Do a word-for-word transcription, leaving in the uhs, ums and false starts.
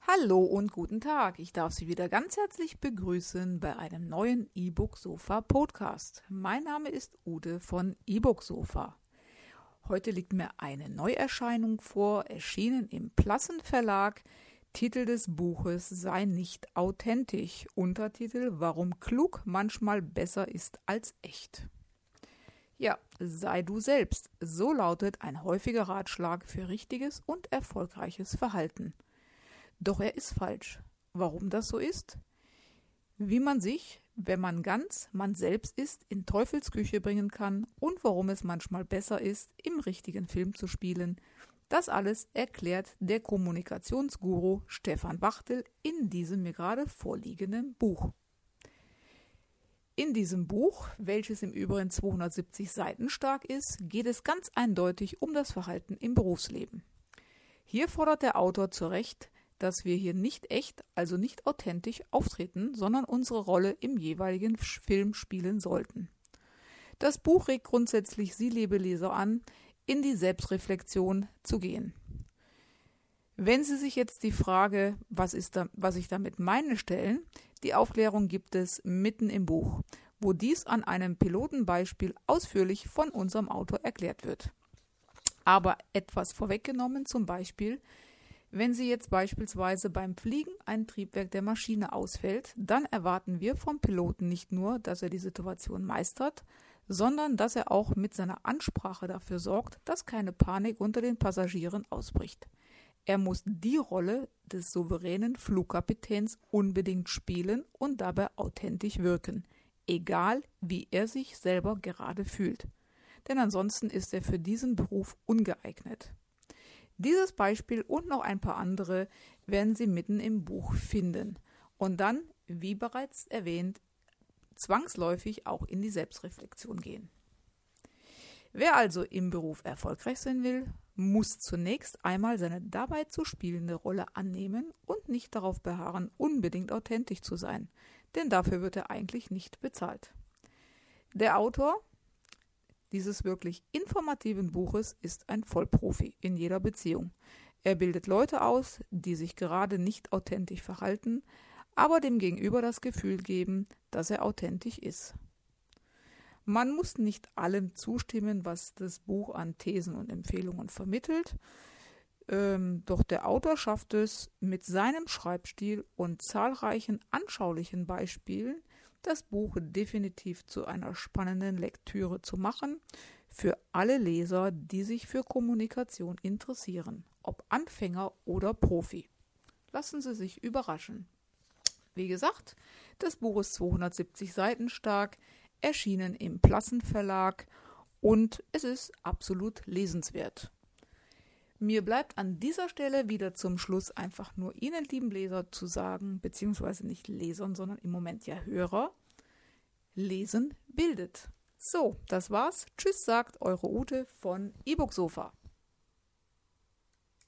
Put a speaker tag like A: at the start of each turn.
A: Hallo und guten Tag. Ich darf Sie wieder ganz herzlich begrüßen bei einem neuen E-Book Sofa Podcast. Mein Name ist Ute von E-Book Sofa. Heute liegt mir eine Neuerscheinung vor, erschienen im Plassen Verlag. Titel des Buches Sei nicht authentisch. Untertitel Warum klug manchmal besser ist als echt. Ja, sei du selbst. So lautet ein häufiger Ratschlag für richtiges und erfolgreiches Verhalten. Doch er ist falsch. Warum das so ist? Wie man sich, wenn man ganz man selbst ist, in Teufels Küche bringen kann und warum es manchmal besser ist, im richtigen Film zu spielen, das alles erklärt der Kommunikationsguru Stefan Wachtel in diesem mir gerade vorliegenden Buch. In diesem Buch, welches im Übrigen zweihundertsiebzig Seiten stark ist, geht es ganz eindeutig um das Verhalten im Berufsleben. Hier fordert der Autor zu Recht, dass wir hier nicht echt, also nicht authentisch auftreten, sondern unsere Rolle im jeweiligen Film spielen sollten. Das Buch regt grundsätzlich Sie, liebe Leser, an, in die Selbstreflexion zu gehen. Wenn Sie sich jetzt die Frage, was, ist da, was ich damit meine, stellen, die Aufklärung gibt es mitten im Buch, wo dies an einem Pilotenbeispiel ausführlich von unserem Autor erklärt wird. Aber etwas vorweggenommen, zum Beispiel, wenn Sie jetzt beispielsweise beim Fliegen ein Triebwerk der Maschine ausfällt, dann erwarten wir vom Piloten nicht nur, dass er die Situation meistert, sondern dass er auch mit seiner Ansprache dafür sorgt, dass keine Panik unter den Passagieren ausbricht. Er muss die Rolle des souveränen Flugkapitäns unbedingt spielen und dabei authentisch wirken, egal wie er sich selber gerade fühlt. Denn ansonsten ist er für diesen Beruf ungeeignet. Dieses Beispiel und noch ein paar andere werden Sie mitten im Buch finden und dann, wie bereits erwähnt, zwangsläufig auch in die Selbstreflexion gehen. Wer also im Beruf erfolgreich sein will, muss zunächst einmal seine dabei zu spielende Rolle annehmen und nicht darauf beharren, unbedingt authentisch zu sein, denn dafür wird er eigentlich nicht bezahlt. Der Autor dieses wirklich informativen Buches ist ein Vollprofi in jeder Beziehung. Er bildet Leute aus, die sich gerade nicht authentisch verhalten, aber dem Gegenüber das Gefühl geben, dass er authentisch ist. Man muss nicht allem zustimmen, was das Buch an Thesen und Empfehlungen vermittelt, ähm, doch der Autor schafft es, mit seinem Schreibstil und zahlreichen anschaulichen Beispielen das Buch definitiv zu einer spannenden Lektüre zu machen, für alle Leser, die sich für Kommunikation interessieren, ob Anfänger oder Profi. Lassen Sie sich überraschen. Wie gesagt, das Buch ist zweihundertsiebzig Seiten stark, erschienen im Plassen Verlag und es ist absolut lesenswert. Mir bleibt an dieser Stelle wieder zum Schluss einfach nur Ihnen, lieben Leser, zu sagen, beziehungsweise nicht Lesern, sondern im Moment ja Hörer, Lesen bildet. So, das war's. Tschüss, sagt eure Ute von E-Book Sofa.